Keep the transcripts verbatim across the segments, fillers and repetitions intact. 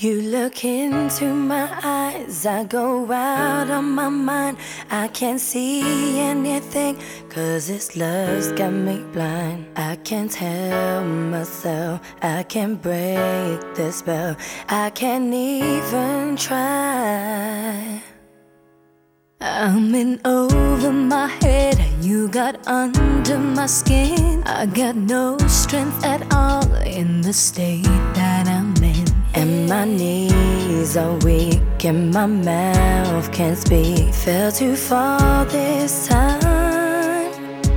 You look into my eyes, I go out on my mind. I can't see anything, cause this love's got me blind. I can't help myself, I can't break the spell, I can't even try. I'm in over my head, you got under my skin. I got no strength at all in the state that I'm in. And my knees are weak and my mouth can't speak. Fell too far this time.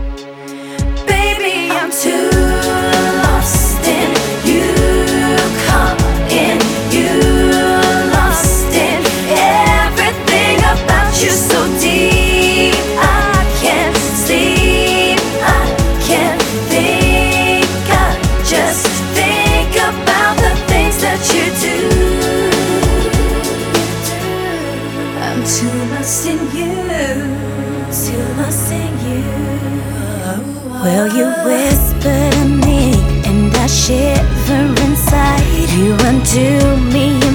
Baby, I'm too lost in you, caught in you, lost in everything about you so deep. I can't sleep, I can't think, I just think about the things that you do. I'm too lost in you, too lost in you. Well, you whisper to me and I shiver inside. You undo me